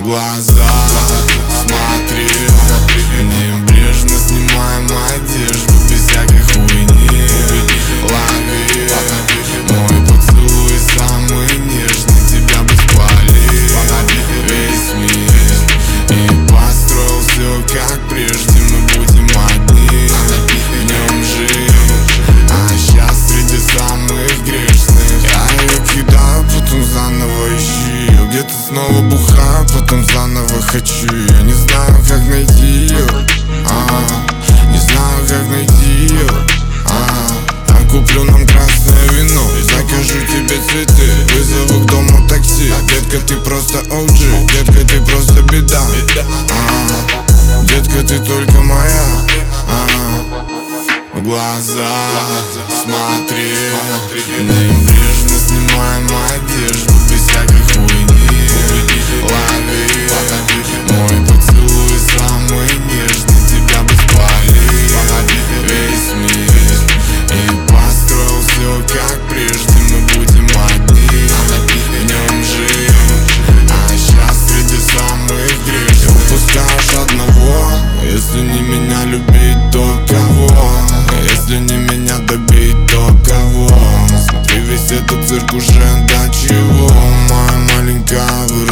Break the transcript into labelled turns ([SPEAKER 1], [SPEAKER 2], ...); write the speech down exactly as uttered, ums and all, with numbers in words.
[SPEAKER 1] глаза смотри, небрежно снимаем одежду без всякой хуйни. Лови мой поцелуй самый нежный, тебя бы спалил весь мир и построил все как прежде. Мы будем одни, в нем жить, а сейчас среди самых грешных. Я ее кидаю, потом заново ищу ее, где-то снова бухаю, потом заново хочу. Я не знаю, как найти ее, а, не знаю, как найти ее, а, я куплю нам красное вино и закажу тебе цветы, вызову к дому такси. Детка, ты просто о джи, детка, ты просто беда, а, детка, ты только моя, а, в глаза смотри, небрежно снимаем одежду без всякой хуйни. Лови мой поцелуй самый нежный, тебя бы спалил весь мир и построил все как прежде. Мы будем одни, в нем жить, а сейчас среди самых грешных. Упускаешь одного, если не меня любить, то кого? Если не меня добить, то кого? Смотри, весь этот цирк уже до чего? Моя маленькая выросла